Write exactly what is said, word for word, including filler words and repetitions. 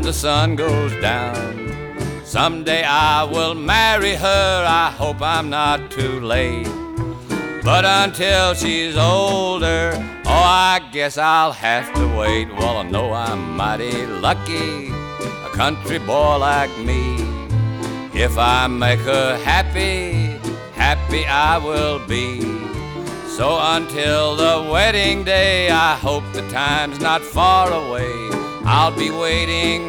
the sun goes down. Someday I will marry her, I hope I'm not too late. But until she's older, oh, I guess I'll have to wait. Well, I know I'm mighty lucky, a country boy like me. If I make her happy, happy I will be. So until the wedding day, I hope the time's not far away. I'll be waiting